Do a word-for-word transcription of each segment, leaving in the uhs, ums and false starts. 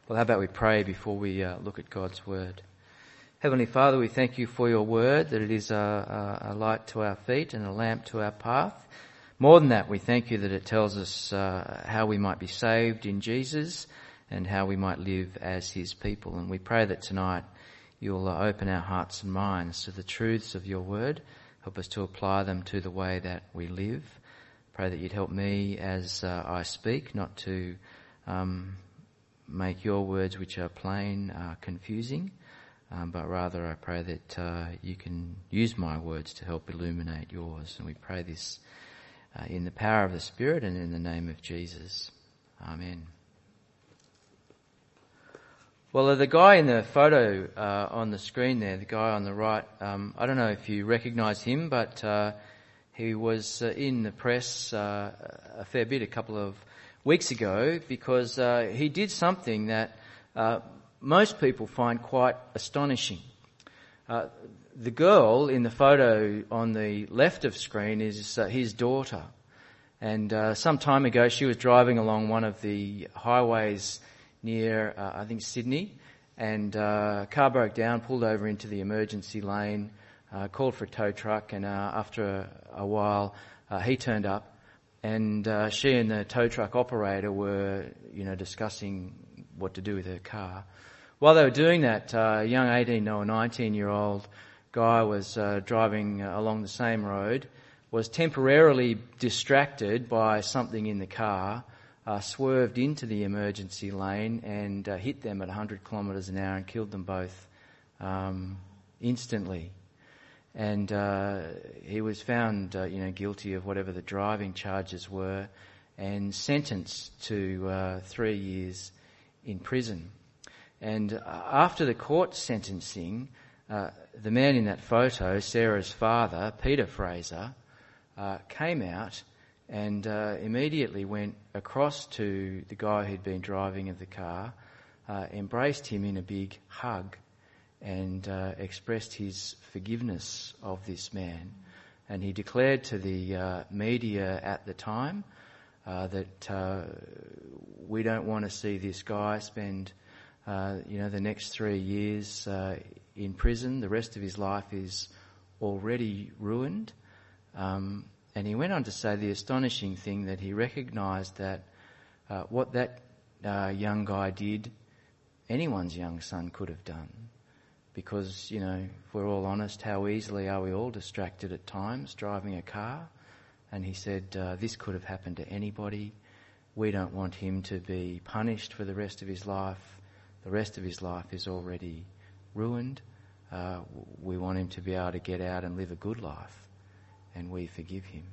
Well, how about we pray before we uh, look at God's Word? Heavenly Father, we thank you for your Word, that it is a, a, a light to our feet and a lamp to our path. More than that, we thank you that it tells us uh, how we might be saved in Jesus and how we might live as his people. And we pray that tonight you'll uh, open our hearts and minds to the truths of your Word. Help us to apply them to the way that we live. Pray that you'd help me as uh, I speak, not to um, make your words, which are plain, uh, confusing, um, but rather I pray that uh, you can use my words to help illuminate yours. And we pray this uh, in the power of the Spirit and in the name of Jesus. Amen. Well, the guy in the photo uh, on the screen there, the guy on the right, um, I don't know if you recognise him, but uh, he was uh, in the press uh, a fair bit a couple of weeks ago because uh, he did something that uh, most people find quite astonishing. Uh, the girl in the photo on the left of screen is uh, his daughter. And uh, some time ago she was driving along one of the highways near, uh, I think, Sydney, and uh, a car broke down, pulled over into the emergency lane, uh, called for a tow truck, and uh, after a, a while uh, he turned up. And uh, she and the tow truck operator were, you know, discussing what to do with her car. While they were doing that, uh, a young eighteen or nineteen-year-old guy was uh, driving along the same road, was temporarily distracted by something in the car, uh, swerved into the emergency lane and uh, hit them at one hundred kilometres an hour and killed them both um, instantly. And uh, he was found, uh, you know, guilty of whatever the driving charges were and sentenced to uh, three years in prison. And uh, after the court sentencing, uh, the man in that photo, Sarah's father, Peter Fraser, uh, came out and uh, immediately went across to the guy who'd been driving of the car, uh, embraced him in a big hug, and uh, expressed his forgiveness of this man. And he declared to the uh, media at the time uh, that uh, we don't want to see this guy spend, uh, you know, the next three years uh, in prison. The rest of his life is already ruined. Um, and he went on to say the astonishing thing that he recognised that uh, what that uh, young guy did, anyone's young son could have done. Because, you know, if we're all honest, how easily are we all distracted at times driving a car? And he said, uh, this could have happened to anybody. We don't want him to be punished for the rest of his life. The rest of his life is already ruined. Uh, we want him to be able to get out and live a good life. And we forgive him.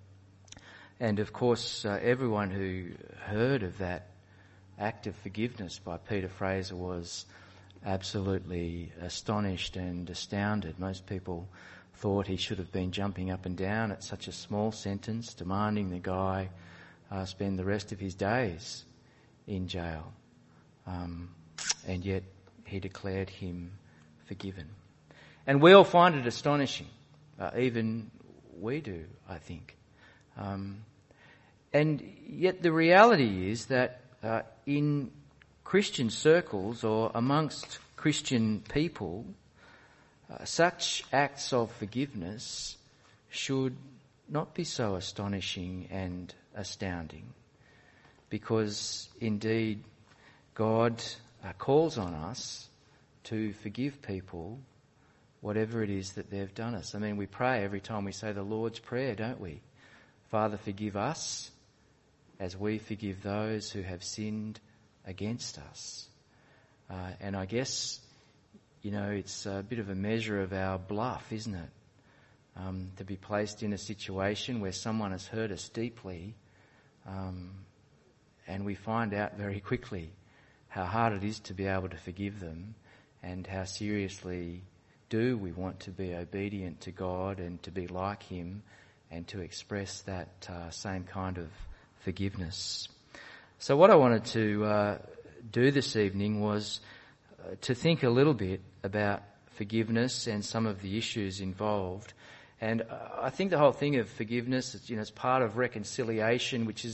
And of course, uh, everyone who heard of that act of forgiveness by Peter Fraser was absolutely astonished and astounded. Most people thought he should have been jumping up and down at such a small sentence, demanding the guy uh, spend the rest of his days in jail. Um, and yet he declared him forgiven. And we all find it astonishing. Uh, even we do, I think. Um, and yet the reality is that uh, in Christian circles or amongst Christian people, uh, such acts of forgiveness should not be so astonishing and astounding, because indeed God uh, calls on us to forgive people whatever it is that they've done us. I mean, we pray every time we say the Lord's Prayer, don't we? Father, forgive us as we forgive those who have sinned against us. Uh, and I guess, you know, it's a bit of a measure of our bluff, isn't it? Um, to be placed in a situation where someone has hurt us deeply, um, and we find out very quickly how hard it is to be able to forgive them, and how seriously do we want to be obedient to God and to be like him and to express that uh, same kind of forgiveness. So what I wanted to uh, do this evening was uh, to think a little bit about forgiveness and some of the issues involved. And uh, I think the whole thing of forgiveness is, you know, it's part of reconciliation, which is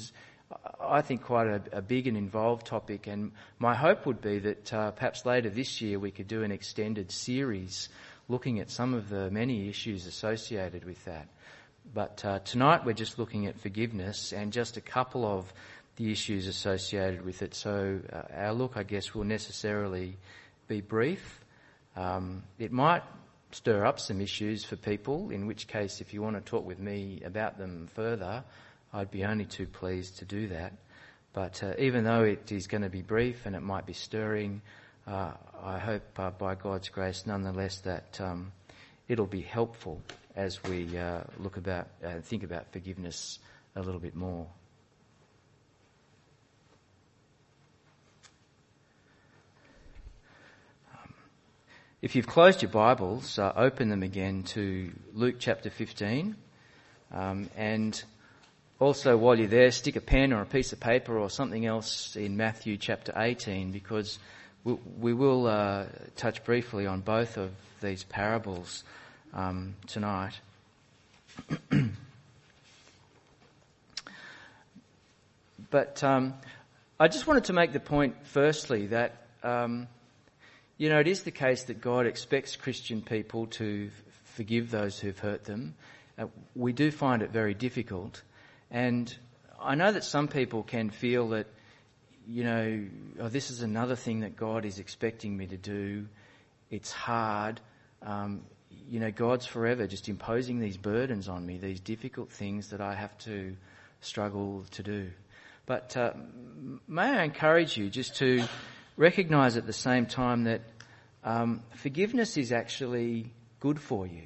I think, quite a, a big and involved topic, and my hope would be that uh, perhaps later this year we could do an extended series looking at some of the many issues associated with that. But uh, tonight we're just looking at forgiveness and just a couple of the issues associated with it. So uh, our look, I guess, will necessarily be brief. Um, it might stir up some issues for people, in which case if you want to talk with me about them further, I'd be only too pleased to do that. But uh, even though it is going to be brief and it might be stirring, uh, I hope uh, by God's grace nonetheless that um, it'll be helpful as we uh, look about, uh, think about forgiveness a little bit more. Um, if you've closed your Bibles, uh, open them again to Luke chapter fifteen, um, and also, while you're there, stick a pen or a piece of paper or something else in Matthew chapter eighteen, because we, we will uh, touch briefly on both of these parables um, tonight. But um, I just wanted to make the point, firstly, that um, you know, it is the case that God expects Christian people to forgive those who've hurt them. Uh, we do find it very difficult. And I know that some people can feel that, you know, oh, this is another thing that God is expecting me to do. It's hard. Um, you know, God's forever just imposing these burdens on me, these difficult things that I have to struggle to do. But uh, may I encourage you just to recognise at the same time that um, forgiveness is actually good for you.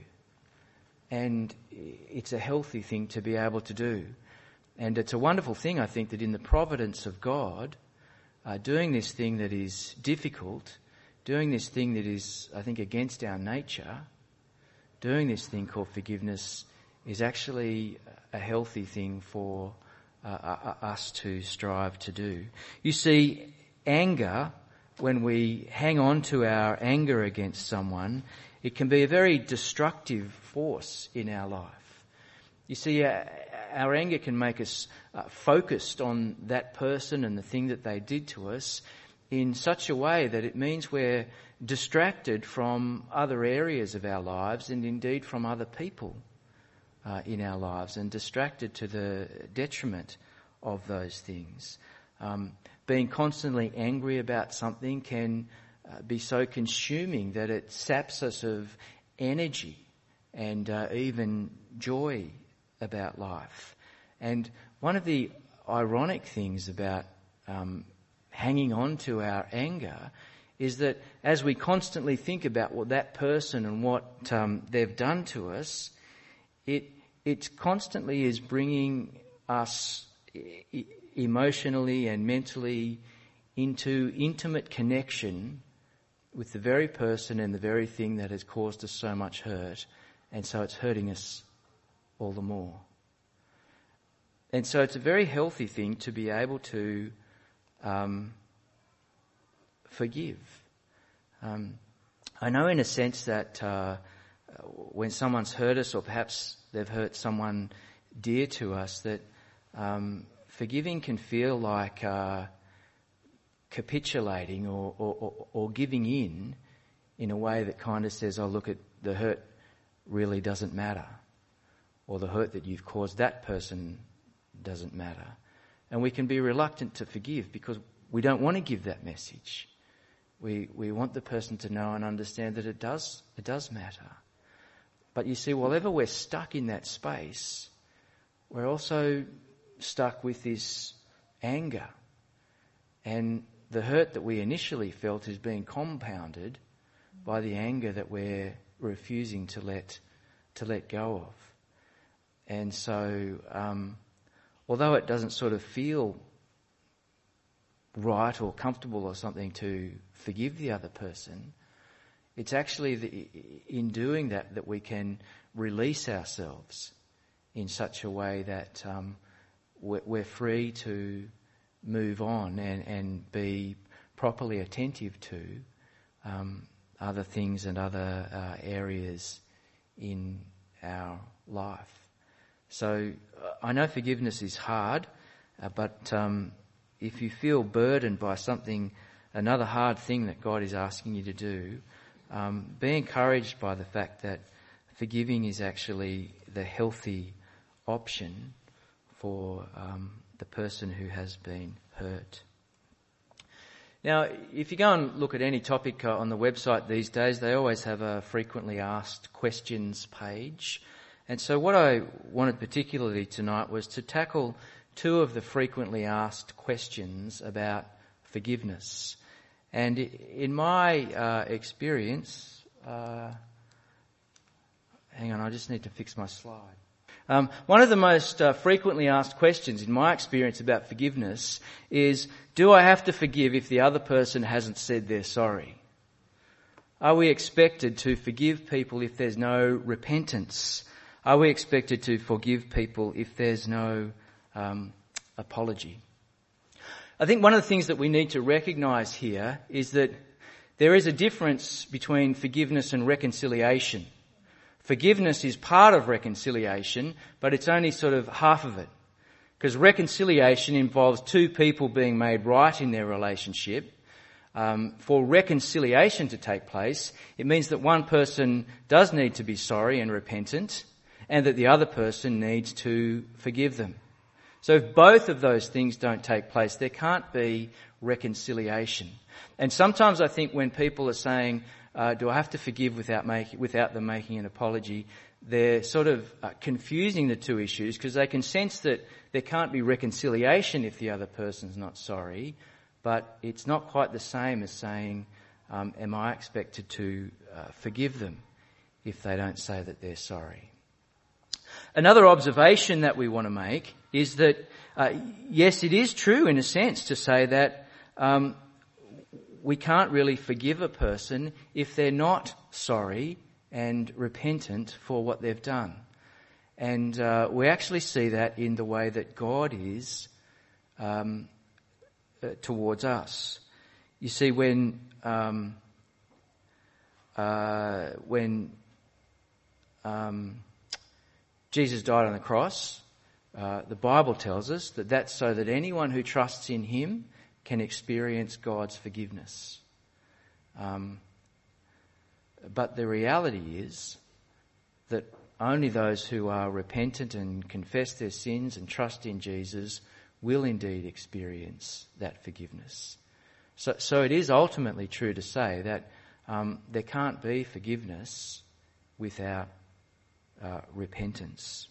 And it's a healthy thing to be able to do. And it's a wonderful thing, I think, that in the providence of God, uh, doing this thing that is difficult, doing this thing that is, I think, against our nature, doing this thing called forgiveness is actually a healthy thing for uh, us to strive to do. You see, anger, when we hang on to our anger against someone, it can be a very destructive force in our life. You see, uh, our anger can make us uh, focused on that person and the thing that they did to us in such a way that it means we're distracted from other areas of our lives and indeed from other people uh, in our lives, and distracted to the detriment of those things. Um, being constantly angry about something can uh, be so consuming that it saps us of energy and uh, even joy about life. And one of the ironic things about um, hanging on to our anger is that as we constantly think about what that person and what um, they've done to us, it it constantly is bringing us e- emotionally and mentally into intimate connection with the very person and the very thing that has caused us so much hurt, and so it's hurting us all the more. And so it's a very healthy thing to be able to um, forgive. Um, I know in a sense that uh, when someone's hurt us, or perhaps they've hurt someone dear to us, that um, forgiving can feel like uh, capitulating or, or, or, or giving in in a way that kind of says, oh, look, at the hurt really doesn't matter, or the hurt that you've caused that person doesn't matter. And we can be reluctant to forgive because we don't want to give that message. We we want the person to know and understand that it does it does matter. But you see, whenever we're stuck in that space, we're also stuck with this anger. And the hurt that we initially felt is being compounded by the anger that we're refusing to let to let go of. And so, um, although it doesn't sort of feel right or comfortable or something to forgive the other person, it's actually the, in doing that that we can release ourselves in such a way that um, we're, we're free to move on and, and be properly attentive to um, other things and other uh, areas in our life. So I know forgiveness is hard. Uh, but um, if you feel burdened by something, another hard thing that God is asking you to do, um, be encouraged by the fact that forgiving is actually the healthy option for um, the person who has been hurt. Now, if you go and look at any topic uh, on the website these days, they always have a frequently asked questions page. And so what I wanted particularly tonight was to tackle two of the frequently asked questions about forgiveness. And in my uh, experience, uh, hang on, I just need to fix my slide. Um, one of the most uh, frequently asked questions in my experience about forgiveness is, do I have to forgive if the other person hasn't said they're sorry? Are we expected to forgive people if there's no repentance? Are we expected to forgive people if there's no um, apology? I think one of the things that we need to recognise here is that there is a difference between forgiveness and reconciliation. Forgiveness is part of reconciliation, but it's only sort of half of it. Because reconciliation involves two people being made right in their relationship. Um, for reconciliation to take place, it means that one person does need to be sorry and repentant, and that the other person needs to forgive them. So if both of those things don't take place, there can't be reconciliation. And sometimes I think when people are saying, Uh, do I have to forgive without making, without them making an apology? They're sort of uh, confusing the two issues, because they can sense that there can't be reconciliation if the other person's not sorry, but it's not quite the same as saying, um, am I expected to uh, forgive them if they don't say that they're sorry? Another observation that we want to make is that, uh, yes, it is true in a sense to say that um, we can't really forgive a person if they're not sorry and repentant for what they've done. And uh, we actually see that in the way that God is um, uh, towards us. You see, when um, uh, when um, Jesus died on the cross, uh, the Bible tells us that that's so that anyone who trusts in him can experience God's forgiveness. Um, but the reality is that only those who are repentant and confess their sins and trust in Jesus will indeed experience that forgiveness. So, so it is ultimately true to say that um, there can't be forgiveness without uh, repentance.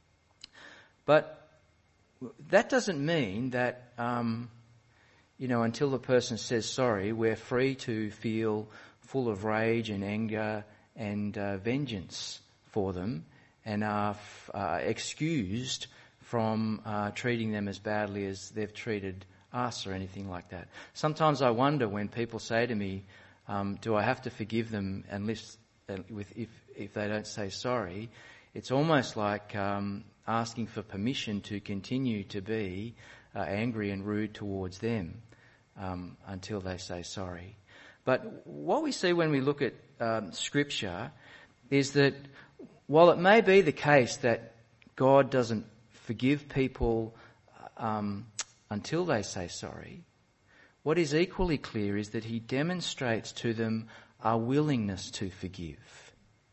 But that doesn't mean that Um, You know, until the person says sorry, we're free to feel full of rage and anger and uh, vengeance for them, and are f- uh, excused from uh, treating them as badly as they've treated us or anything like that. Sometimes I wonder when people say to me, um, do I have to forgive them unless, uh, with, if, if they don't say sorry? It's almost like um, asking for permission to continue to be uh, angry and rude towards them um, until they say sorry. But what we see when we look at um, Scripture is that while it may be the case that God doesn't forgive people um, until they say sorry, what is equally clear is that he demonstrates to them a willingness to forgive,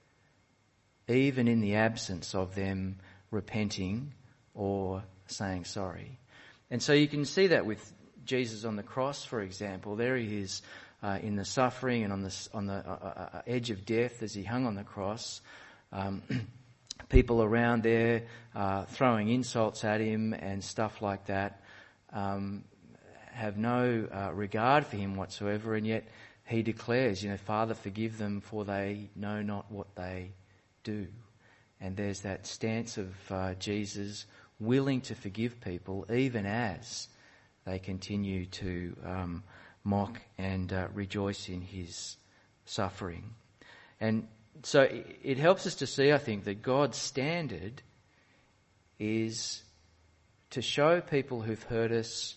even in the absence of them repenting or saying sorry. And so you can see that with Jesus on the cross, for example. There he is uh, in the suffering and on the on the uh, uh, edge of death as he hung on the cross. Um, people around there uh, throwing insults at him and stuff like that, um, have no uh, regard for him whatsoever, and yet he declares, you know, Father, forgive them, for they know not what they do. And there's that stance of uh, Jesus willing to forgive people even as they continue to um, mock and uh, rejoice in his suffering. And so it helps us to see, I think, that God's standard is to show people who've hurt us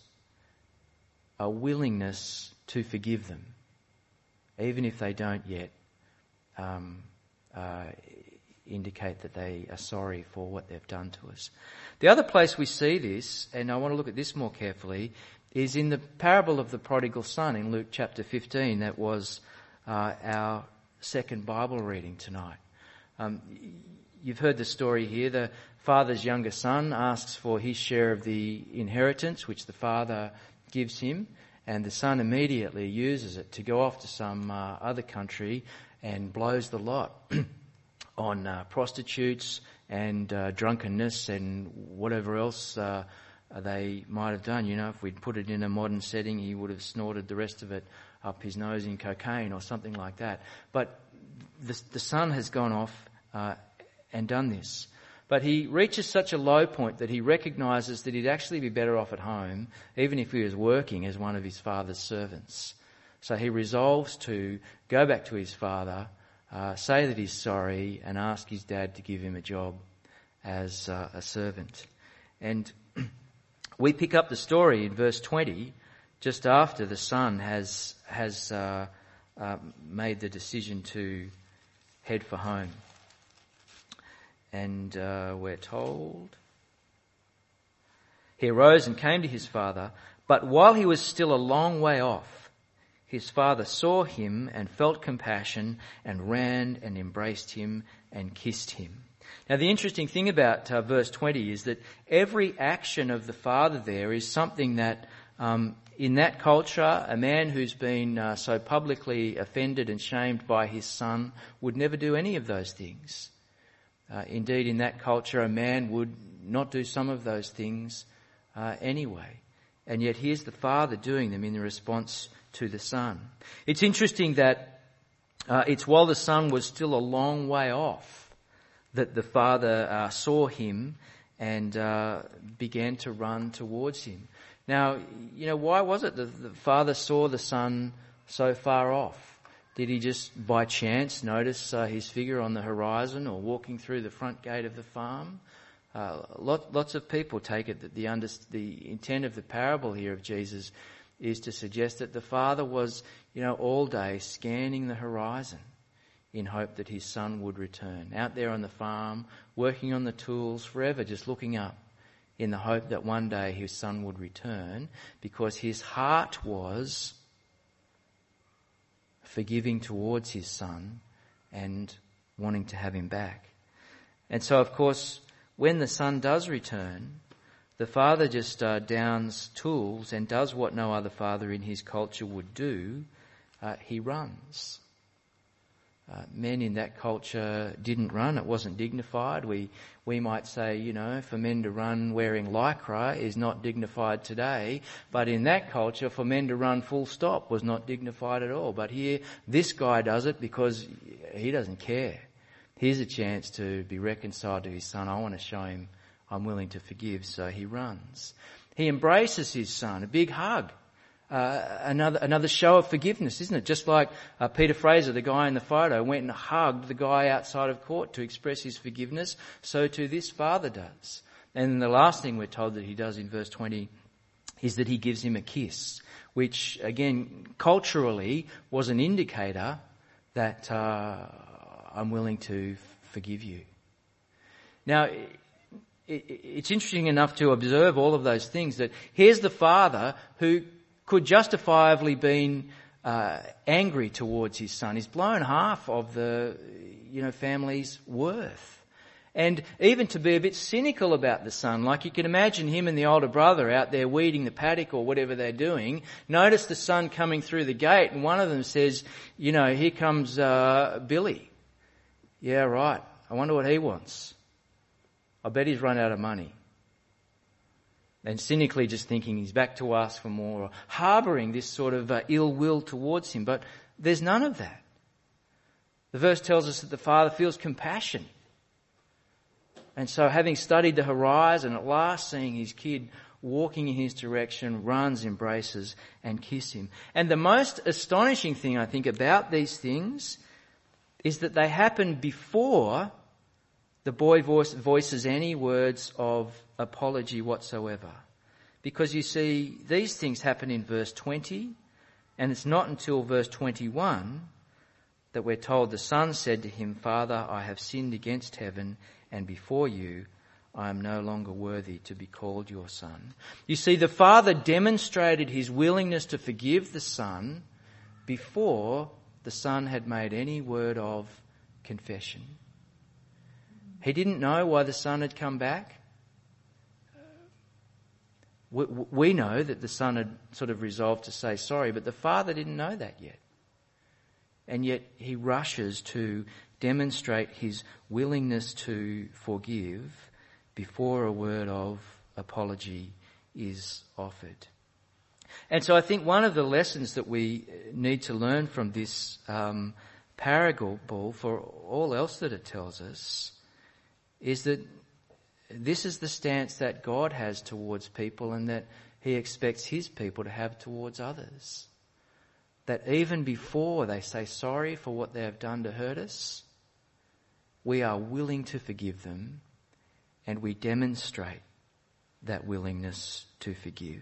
a willingness to forgive them, even if they don't yet um, uh, indicate that they are sorry for what they've done to us. The other place we see this, and I want to look at this more carefully, is in the parable of the prodigal son in Luke chapter fifteen. That was uh, our second Bible reading tonight. Um, you've heard the story here. The father's younger son asks for his share of the inheritance, which the father gives him, and the son immediately uses it to go off to some uh, other country and blows the lot on uh, prostitutes and uh, drunkenness and whatever else uh, they might have done. You know, if we'd put it in a modern setting, he would have snorted the rest of it up his nose in cocaine or something like that. But the, the son has gone off uh, and done this. But he reaches such a low point that he recognises that he'd actually be better off at home, even if he was working as one of his father's servants. So he resolves to go back to his father, uh, say that he's sorry, and ask his dad to give him a job as uh, a servant. And we pick up the story in verse twenty, just after the son has has uh, uh, made the decision to head for home. And uh, we're told, he arose and came to his father, but while he was still a long way off, his father saw him and felt compassion and ran and embraced him and kissed him. Now the interesting thing about uh, verse twenty is that every action of the father there is something that um, in that culture, a man who's been uh, so publicly offended and shamed by his son would never do any of those things. Uh, indeed, in that culture, a man would not do some of those things uh, anyway. And yet here's the father doing them in the response to the son. It's interesting that uh, it's while the son was still a long way off that the father uh, saw him and uh, began to run towards him. Now, you know, why was it that the father saw the son so far off? Did he just by chance notice uh, his figure on the horizon or walking through the front gate of the farm? Uh, lot, lots of people take it that the, under, the intent of the parable here of Jesus is to suggest that the father was, you know, all day scanning the horizon in hope that his son would return. Out there on the farm, working on the tools, forever just looking up in the hope that one day his son would return, because his heart was forgiving towards his son and wanting to have him back. And so, of course, when the son does return, the father just uh, downs tools and does what no other father in his culture would do. Uh, he runs. Uh, men in that culture didn't run. It wasn't dignified. We we might say, you know, for men to run wearing lycra is not dignified today. But in that culture, for men to run full stop was not dignified at all. But here, this guy does it because he doesn't care. Here's a chance to be reconciled to his son. I want to show him I'm willing to forgive. So he runs. He embraces his son, a big hug. Uh, another another show of forgiveness, isn't it? Just like uh, Peter Fraser, the guy in the photo, went and hugged the guy outside of court to express his forgiveness, so too this father does. And the last thing we're told that he does in verse twenty is that he gives him a kiss, which again culturally was an indicator that uh, I'm willing to forgive you. Now, it's interesting enough to observe all of those things, that here's the father who could justifiably been uh, angry towards his son. He's blown half of the, you know, family's worth. And even to be a bit cynical about the son, like you can imagine him and the older brother out there weeding the paddock or whatever they're doing. Notice the son coming through the gate, and one of them says, you know, here comes uh, Billy. Yeah, right. I wonder what he wants. I bet he's run out of money. And cynically just thinking he's back to ask for more, or harbouring this sort of uh, ill will towards him. But there's none of that. The verse tells us that the father feels compassion. And so having studied the horizon, at last seeing his kid walking in his direction, runs, embraces and kisses him. And the most astonishing thing, I think, about these things is that they happen before the boy voice, voices any words of apology whatsoever. Because you see, these things happen in verse twenty, and it's not until verse twenty-one that we're told the son said to him, "Father, I have sinned against heaven and before you. I am no longer worthy to be called your son." You see, the father demonstrated his willingness to forgive the son before the son had made any word of confession. He didn't know why the son had come back. We, we know that the son had sort of resolved to say sorry, but the father didn't know that yet. And yet he rushes to demonstrate his willingness to forgive before a word of apology is offered. And so I think one of the lessons that we need to learn from this um, parable, for all else that it tells us, is that this is the stance that God has towards people and that he expects his people to have towards others. That even before they say sorry for what they have done to hurt us, we are willing to forgive them and we demonstrate that willingness to forgive.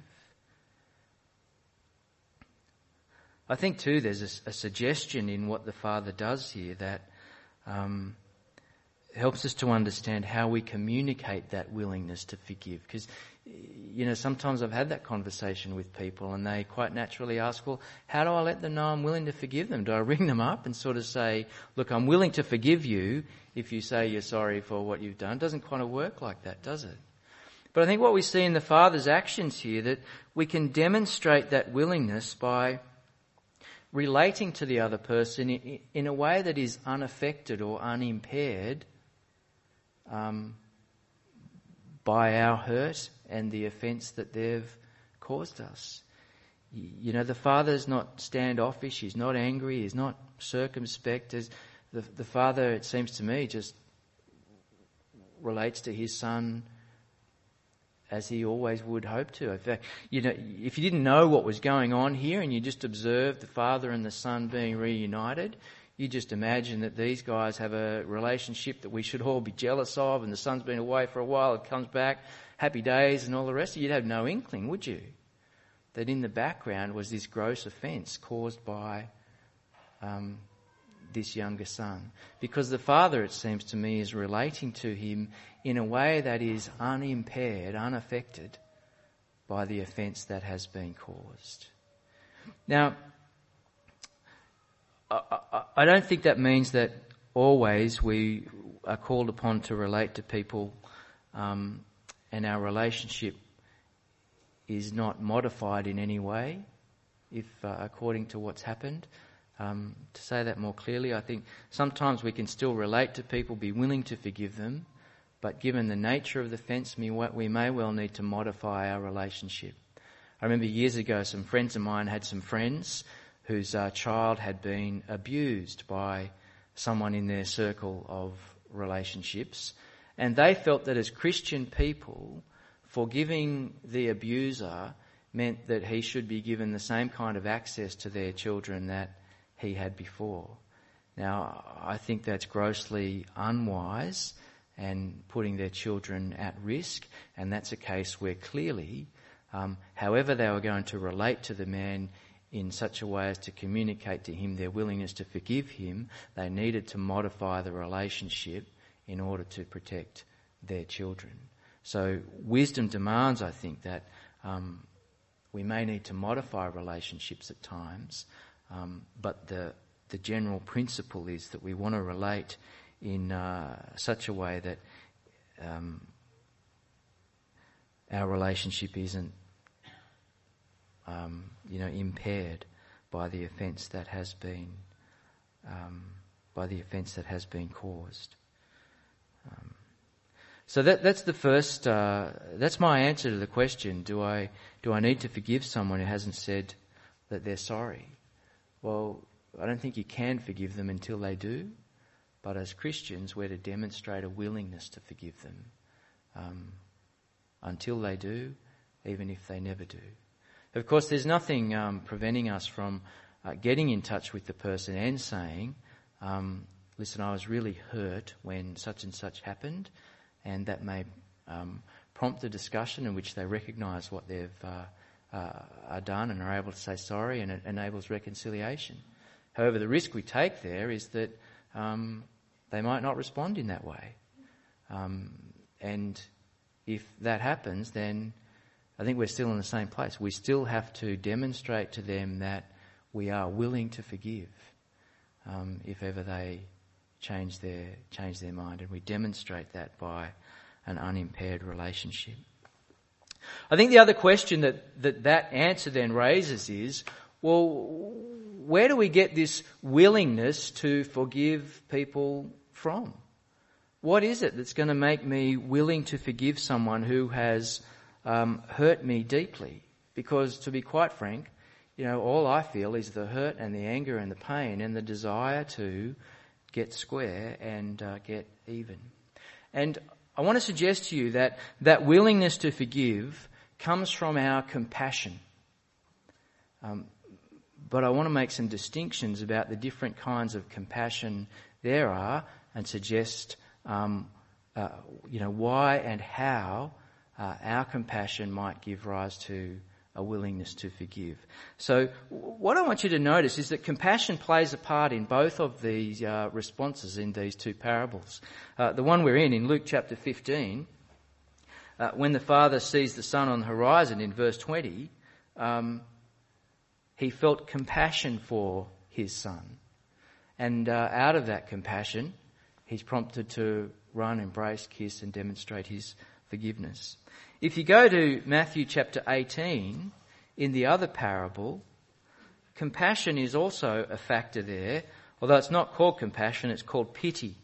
I think too there's a, a suggestion in what the Father does here that um, helps us to understand how we communicate that willingness to forgive. Because, you know, sometimes I've had that conversation with people and they quite naturally ask, well, how do I let them know I'm willing to forgive them? Do I ring them up and sort of say, look, I'm willing to forgive you if you say you're sorry for what you've done? It doesn't kind of work like that, does it? But I think what we see in the Father's actions here, that we can demonstrate that willingness by relating to the other person in, in a way that is unaffected or unimpaired um, by our hurt and the offence that they've caused us. You know, the Father's not standoffish, he's not angry, he's not circumspect. The, the Father, it seems to me, just relates to his Son as he always would hope to. In fact, you know, if you didn't know what was going on here and you just observed the Father and the Son being reunited, you just imagine that these guys have a relationship that we should all be jealous of, and the Son's been away for a while, it comes back, happy days and all the rest. You'd have no inkling, would you, that in the background was this gross offence caused by um, this younger son. Because the Father, it seems to me, is relating to him in a way that is unimpaired, unaffected by the offence that has been caused. Now, I, I, I don't think that means that always we are called upon to relate to people um, and our relationship is not modified in any way if uh, according to what's happened. Um, to say that more clearly, I think sometimes we can still relate to people, be willing to forgive them, but given the nature of the offence, we may well need to modify our relationship. I remember years ago some friends of mine had some friends whose uh, child had been abused by someone in their circle of relationships, and they felt that as Christian people, forgiving the abuser meant that he should be given the same kind of access to their children that he had before. Now, I think that's grossly unwise and putting their children at risk, and that's a case where clearly, um, however they were going to relate to the man in such a way as to communicate to him their willingness to forgive him, they needed to modify the relationship in order to protect their children. So wisdom demands, I think, that um, we may need to modify relationships at times, um, but the the general principle is that we want to relate in uh, such a way that um, our relationship isn't, um, you know, impaired by the offence that has been um, by the offence that has been caused. Um, so that that's the first. Uh, that's my answer to the question: Do I do I need to forgive someone who hasn't said that they're sorry? Well, I don't think you can forgive them until they do. But as Christians, we're to demonstrate a willingness to forgive them um, until they do, even if they never do. Of course, there's nothing um, preventing us from uh, getting in touch with the person and saying, um, listen, I was really hurt when such and such happened, and that may um, prompt a discussion in which they recognise what they've uh, uh, are done and are able to say sorry, and it enables reconciliation. However, the risk we take there is that um, they might not respond in that way. Um, and if that happens, then I think we're still in the same place. We still have to demonstrate to them that we are willing to forgive um, if ever they change their change their mind, and we demonstrate that by an unimpaired relationship. I think the other question that that, that answer then raises is, well, where do we get this willingness to forgive people from? What is it that's going to make me willing to forgive someone who has um, hurt me deeply? Because to be quite frank, you know, all I feel is the hurt and the anger and the pain and the desire to get square and uh, get even. And I want to suggest to you that that willingness to forgive comes from our compassion. Um, but I want to make some distinctions about the different kinds of compassion there are, and suggest, um, uh, you know, why and how uh, our compassion might give rise to a willingness to forgive. So what I want you to notice is that compassion plays a part in both of these uh, responses in these two parables. Uh, the one we're in, in Luke chapter fifteen, uh, when the father sees the son on the horizon in verse twenty, um, he felt compassion for his son. And uh, out of that compassion, he's prompted to run, embrace, kiss and demonstrate his forgiveness. If you go to Matthew chapter eighteen, in the other parable, compassion is also a factor there, although it's not called compassion, it's called pity.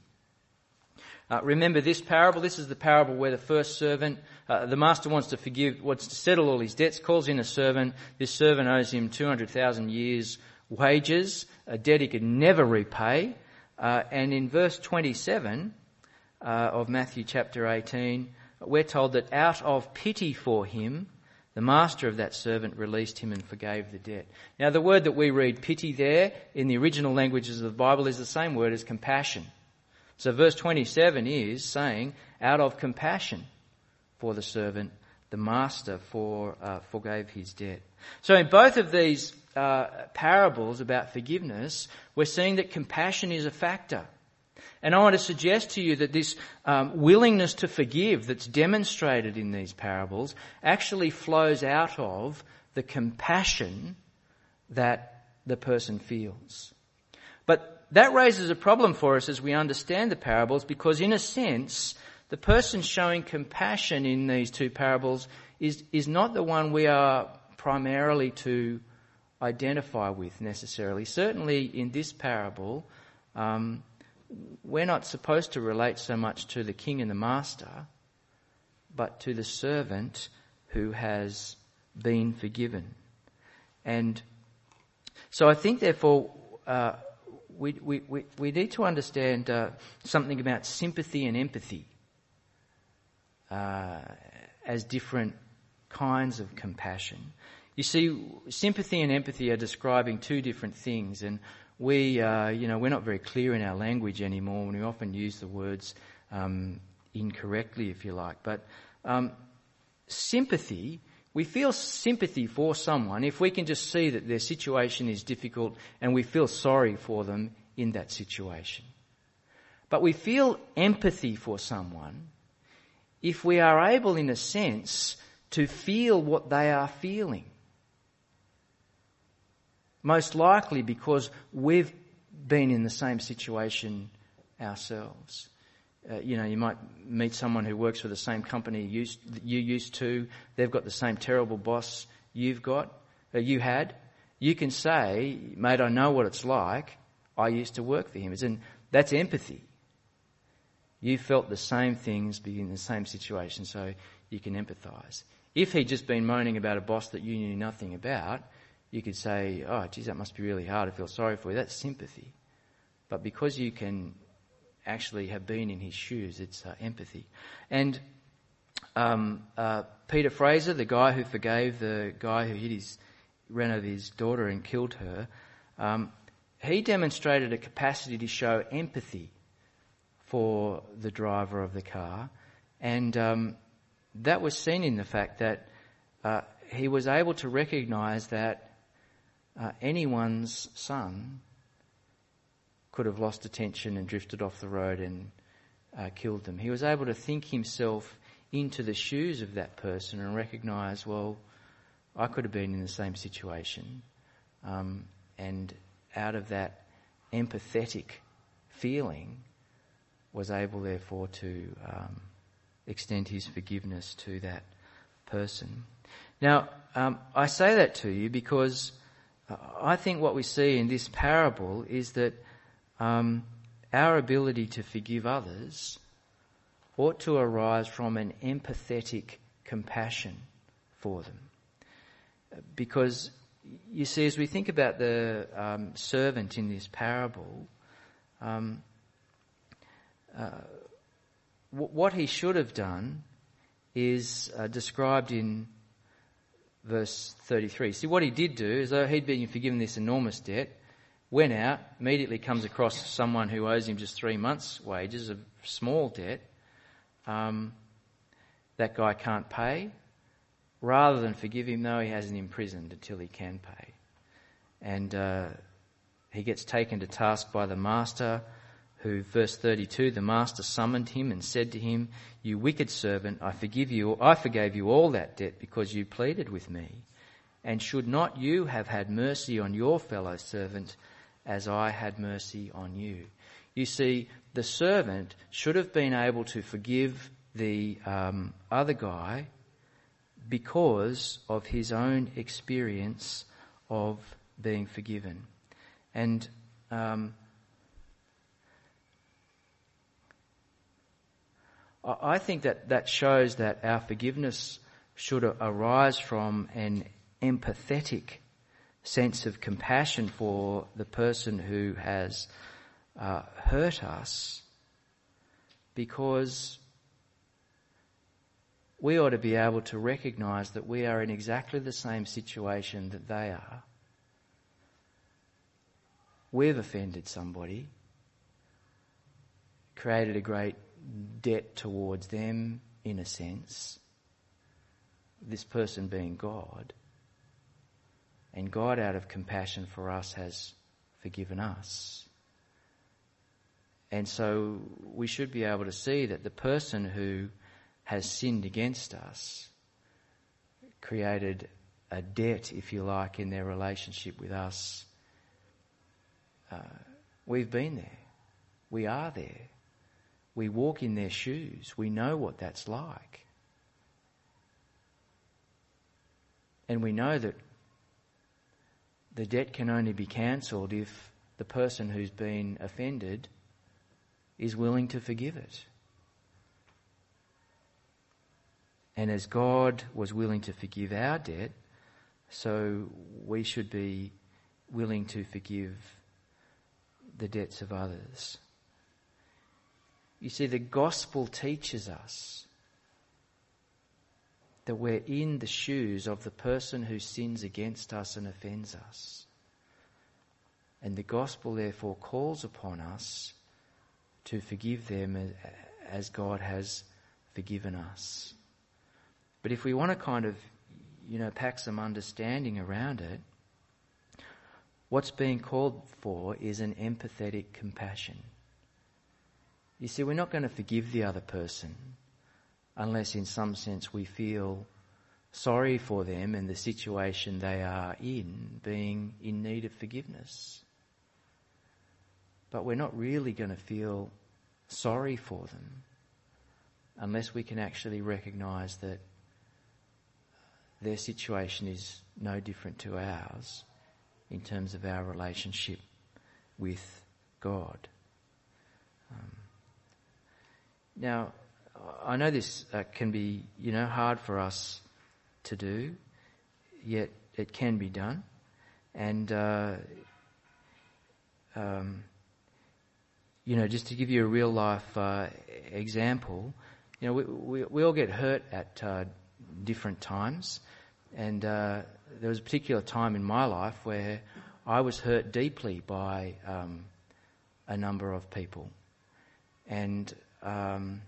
Uh, remember this parable, this is the parable where the first servant, uh, the master wants to forgive, wants to settle all his debts, calls in a servant. This servant owes him two hundred thousand years wages, a debt he could never repay. Uh, and in verse twenty-seven uh, of Matthew chapter eighteen, we're told that out of pity for him, the master of that servant released him and forgave the debt. Now, the word that we read, pity, there in the original languages of the Bible is the same word as compassion. So verse twenty-seven is saying, out of compassion for the servant, the master for uh, forgave his debt. So in both of these uh, parables about forgiveness, we're seeing that compassion is a factor. And I want to suggest to you that this um, willingness to forgive that's demonstrated in these parables actually flows out of the compassion that the person feels. But that raises a problem for us as we understand the parables, because in a sense, the person showing compassion in these two parables is, is not the one we are primarily to identify with necessarily. Certainly in this parable, um, we're not supposed to relate so much to the king and the master, but to the servant who has been forgiven. And so I think, therefore, uh, we, we, we, we need to understand uh, something about sympathy and empathy uh, as different kinds of compassion. You see, sympathy and empathy are describing two different things, and we, uh, you know, we're not very clear in our language anymore, and we often use the words um, incorrectly, if you like. But um, sympathy, we feel sympathy for someone if we can just see that their situation is difficult and we feel sorry for them in that situation. But we feel empathy for someone if we are able, in a sense, to feel what they are feeling. Most likely because we've been in the same situation ourselves. Uh, you know, you might meet someone who works for the same company you used, you used to. They've got the same terrible boss you've got, uh, you had. You can say, mate, I know what it's like. I used to work for him. And that's empathy. You felt the same things, being in the same situation, so you can empathise. If he'd just been moaning about a boss that you knew nothing about, you could say, oh, geez, that must be really hard. I feel sorry for you. That's sympathy. But because you can actually have been in his shoes, it's uh, empathy. And um, uh, Peter Fraser, the guy who forgave the guy who hit his, ran over his daughter and killed her, um, he demonstrated a capacity to show empathy for the driver of the car. And um, that was seen in the fact that uh, he was able to recognise that Uh, anyone's son could have lost attention and drifted off the road and uh, killed them. He was able to think himself into the shoes of that person and recognise, well, I could have been in the same situation. Um, and out of that empathetic feeling, was able therefore to um, extend his forgiveness to that person. Now, um, I say that to you because uh, I think what we see in this parable is that um, our ability to forgive others ought to arise from an empathetic compassion for them. Because, you see, as we think about the um, servant in this parable, um, uh, w- what he should have done is uh, described in verse thirty-three. See, what he did do is, though he'd been forgiven this enormous debt, went out, immediately comes across someone who owes him just three months' wages, a small debt. Um, that guy can't pay. Rather than forgive him, though, he has him imprisoned until he can pay. And uh, he gets taken to task by the master, who, verse thirty-two, the master summoned him and said to him, "You wicked servant, I forgive you, I forgave you all that debt because you pleaded with me. And should not you have had mercy on your fellow servant as I had mercy on you?" You see, the servant should have been able to forgive the um, other guy because of his own experience of being forgiven. And um, I think that that shows that our forgiveness should arise from an empathetic sense of compassion for the person who has uh, hurt us, because we ought to be able to recognise that we are in exactly the same situation that they are. We've offended somebody, created a great debt towards them, in a sense, this person being God. And God, out of compassion for us, has forgiven us. And so we should be able to see that the person who has sinned against us created a debt, if you like, in their relationship with us. Uh, we've been there. We are there. We walk in their shoes. We know what that's like. And we know that the debt can only be cancelled if the person who's been offended is willing to forgive it. And as God was willing to forgive our debt, so we should be willing to forgive the debts of others. You see, the gospel teaches us that we're in the shoes of the person who sins against us and offends us. And the gospel therefore calls upon us to forgive them as God has forgiven us. But if we want to kind of, you know, pack some understanding around it, what's being called for is an empathetic compassion. You see, we're not going to forgive the other person unless in some sense we feel sorry for them and the situation they are in, being in need of forgiveness. But we're not really going to feel sorry for them unless we can actually recognise that their situation is no different to ours in terms of our relationship with God. Um, now, I know this uh, can be, you know, hard for us to do, yet it can be done. And, uh, um, you know, just to give you a real life uh, example, you know, we, we, we all get hurt at uh, different times. And uh, there was a particular time in my life where I was hurt deeply by um, a number of people. And um,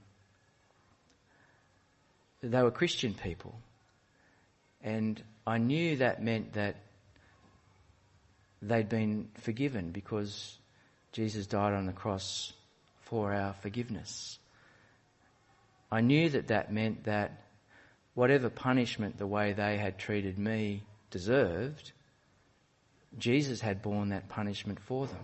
they were Christian people. And I knew that meant that they'd been forgiven because Jesus died on the cross for our forgiveness. I knew that that meant that whatever punishment the way they had treated me deserved, Jesus had borne that punishment for them.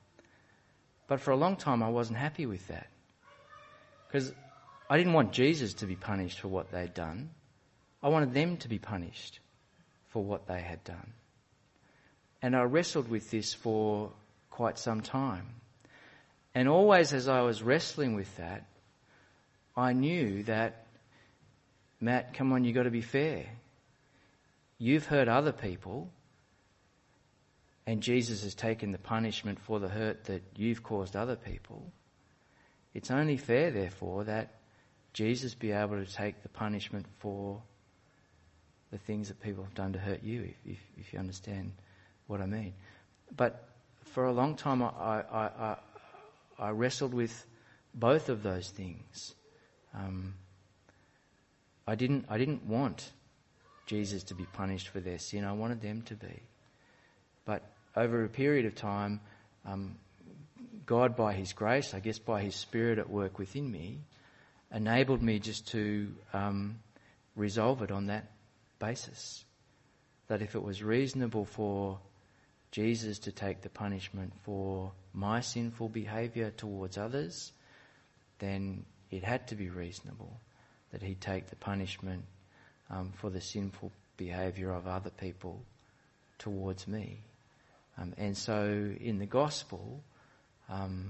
But for a long time I wasn't happy with that, because I didn't want Jesus to be punished for what they'd done. I wanted them to be punished for what they had done. And I wrestled with this for quite some time. And always as I was wrestling with that, I knew that, Matt, come on, you've got to be fair. You've hurt other people, and Jesus has taken the punishment for the hurt that you've caused other people. It's only fair, therefore, that Jesus be able to take the punishment for the things that people have done to hurt you, if, if, if you understand what I mean. But for a long time I, I, I, I wrestled with both of those things. Um, I didn't I didn't want Jesus to be punished for their sin. I wanted them to be. But over a period of time, um, God, by his grace, I guess by his Spirit at work within me, enabled me just to um, resolve it on that basis. That if it was reasonable for Jesus to take the punishment for my sinful behaviour towards others, then it had to be reasonable that he'd take the punishment um, for the sinful behaviour of other people towards me. Um, and so in the gospel, um,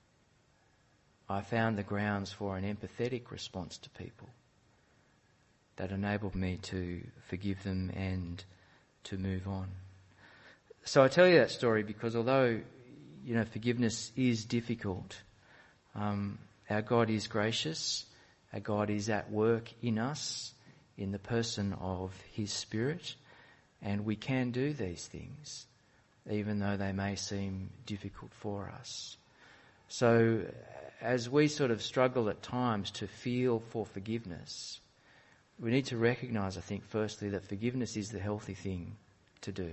I found the grounds for an empathetic response to people that enabled me to forgive them and to move on. So I tell you that story because although, you know, forgiveness is difficult, um, our God is gracious. Our God is at work in us, in the person of his Spirit, and we can do these things, even though they may seem difficult for us. So as we sort of struggle at times to feel for forgiveness, we need to recognise, I think, firstly, that forgiveness is the healthy thing to do.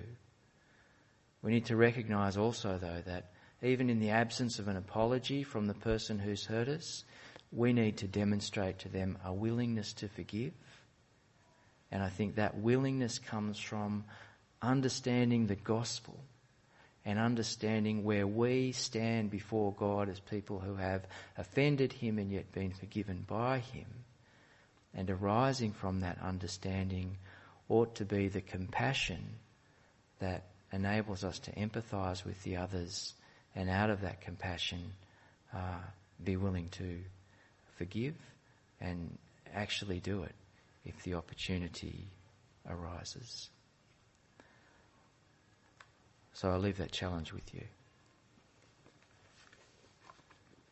We need to recognise also, though, that even in the absence of an apology from the person who's hurt us, we need to demonstrate to them a willingness to forgive. And I think that willingness comes from understanding the gospel and understanding where we stand before God as people who have offended him and yet been forgiven by him. And arising from that understanding ought to be the compassion that enables us to empathise with the others, and out of that compassion uh, be willing to forgive and actually do it if the opportunity arises. So I'll leave that challenge with you.